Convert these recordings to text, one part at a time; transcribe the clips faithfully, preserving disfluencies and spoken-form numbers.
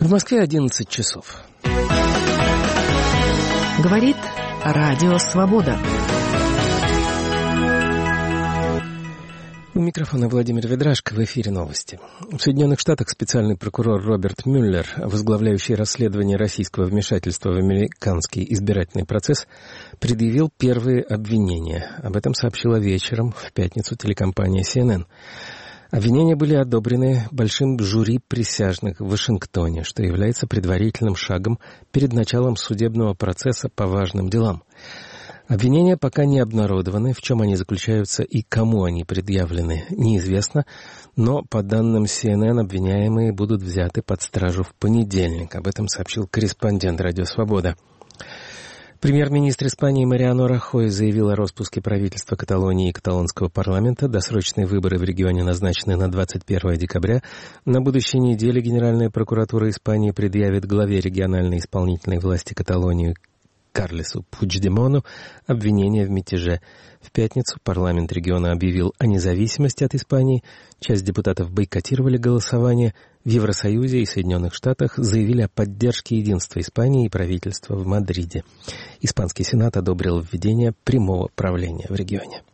В Москве одиннадцать часов. Говорит Радио Свобода. У микрофона Владимир Ведрашко, в эфире новости. В Соединенных Штатах специальный прокурор Роберт Мюллер, возглавляющий расследование российского вмешательства в американский избирательный процесс, предъявил первые обвинения. Об этом сообщила вечером в пятницу телекомпания си эн эн. Обвинения были одобрены большим жюри присяжных в Вашингтоне, что является предварительным шагом перед началом судебного процесса по важным делам. Обвинения пока не обнародованы, в чем они заключаются и кому они предъявлены, неизвестно, но, по данным си эн эн, обвиняемые будут взяты под стражу в понедельник. Об этом сообщил корреспондент «Радио Свобода». Премьер-министр Испании Мариано Рахой заявил о распуске правительства Каталонии и каталонского парламента. Досрочные выборы в регионе назначены на двадцать первое декабря. На будущей неделе Генеральная прокуратура Испании предъявит главе региональной исполнительной власти Каталонии Карлесу Пучдемону обвинение в мятеже. В пятницу парламент региона объявил о независимости от Испании. Часть депутатов бойкотировали голосование. В Евросоюзе и Соединенных Штатах заявили о поддержке единства Испании и правительства в Мадриде. Испанский Сенат одобрил введение прямого правления в регионе.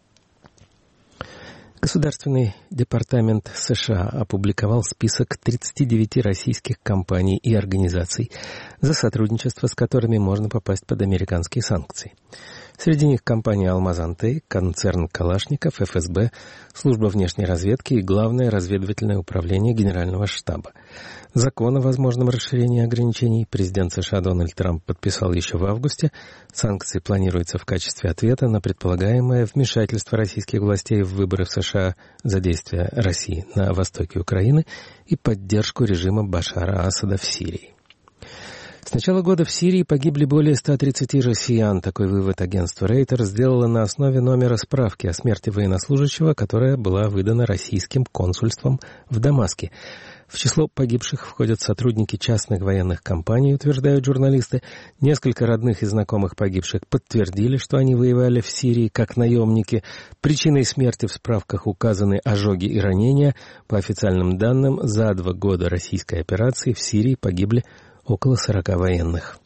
Государственный департамент США опубликовал список тридцати девяти российских компаний и организаций, за сотрудничество с которыми можно попасть под американские санкции. Среди них компания «Алмаз-Антей», концерн «Калашников», эф эс бэ, Служба внешней разведки и Главное разведывательное управление Генерального штаба. Закон о возможном расширении ограничений президент США Дональд Трамп подписал еще в августе. Санкции планируются в качестве ответа на предполагаемое вмешательство российских властей в выборы в США за действия России на востоке Украины и поддержку режима Башара Асада в Сирии. С начала года в Сирии погибли более ста тридцати россиян. Такой вывод агентство Рейтер сделало на основе номера справки о смерти военнослужащего, которая была выдана российским консульством в Дамаске. В число погибших входят сотрудники частных военных компаний, утверждают журналисты. Несколько родных и знакомых погибших подтвердили, что они воевали в Сирии как наемники. Причиной смерти в справках указаны ожоги и ранения. По официальным данным, за два года российской операции в Сирии погибли около сорока военных.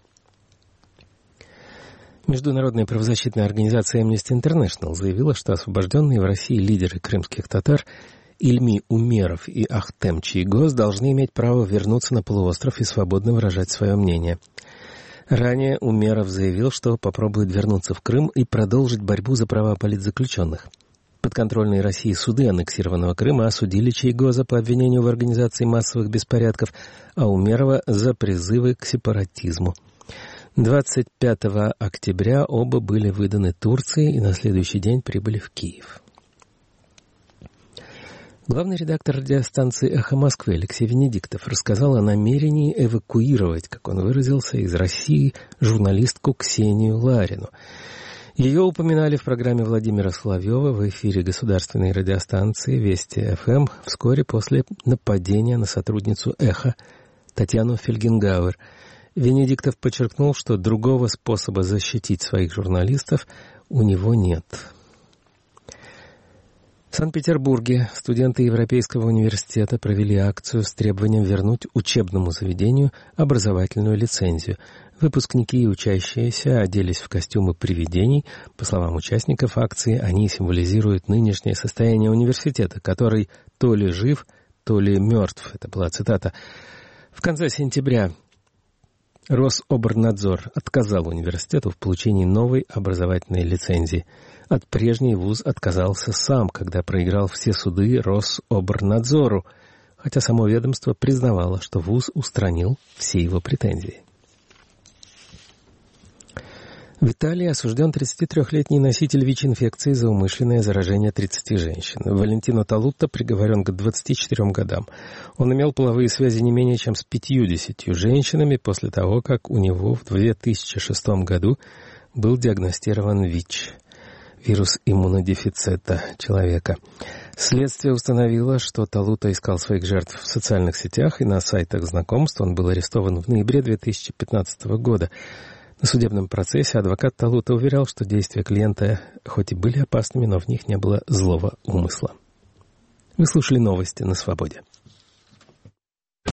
Международная правозащитная организация Amnesty International заявила, что освобожденные в России лидеры крымских татар Ильми Умеров и Ахтем Чийгоз должны иметь право вернуться на полуостров и свободно выражать свое мнение. Ранее Умеров заявил, что попробует вернуться в Крым и продолжить борьбу за права политзаключенных. Подконтрольные России суды аннексированного Крыма осудили Чийгоза по обвинению в организации массовых беспорядков, а Умерова за призывы к сепаратизму. двадцать пятого октября оба были выданы Турции и на следующий день прибыли в Киев. Главный редактор радиостанции «Эхо Москвы» Алексей Венедиктов рассказал о намерении эвакуировать, как он выразился, из России журналистку Ксению Ларину. Ее упоминали в программе Владимира Соловьева в эфире государственной радиостанции Вести эф эм вскоре после нападения на сотрудницу «Эхо» Татьяну Фельгенгауэр. Венедиктов подчеркнул, что другого способа защитить своих журналистов у него нет. В Санкт-Петербурге студенты Европейского университета провели акцию с требованием вернуть учебному заведению образовательную лицензию. Выпускники и учащиеся оделись в костюмы привидений. По словам участников акции, они символизируют нынешнее состояние университета, который то ли жив, то ли мертв. Это была цитата. В конце сентября Рособорнадзор отказал университету в получении новой образовательной лицензии. От прежней вуз отказался сам, когда проиграл все суды Рособорнадзору, хотя само ведомство признавало, что вуз устранил все его претензии. В Италии осужден тридцатитрёхлетний носитель ВИЧ-инфекции за умышленное заражение тридцати женщин. Валентино Талутто приговорен к двадцати четырем годам. Он имел половые связи не менее чем с пятьюдесятью женщинами после того, как у него в две тысячи шестом году был диагностирован ВИЧ. Вирус иммунодефицита человека. Следствие установило, что Талутто искал своих жертв в социальных сетях и на сайтах знакомств. Он был арестован в ноябре две тысячи пятнадцатого года. На судебном процессе адвокат Талутто уверял, что действия клиента хоть и были опасными, но в них не было злого умысла. Вы слушали новости на Свободе.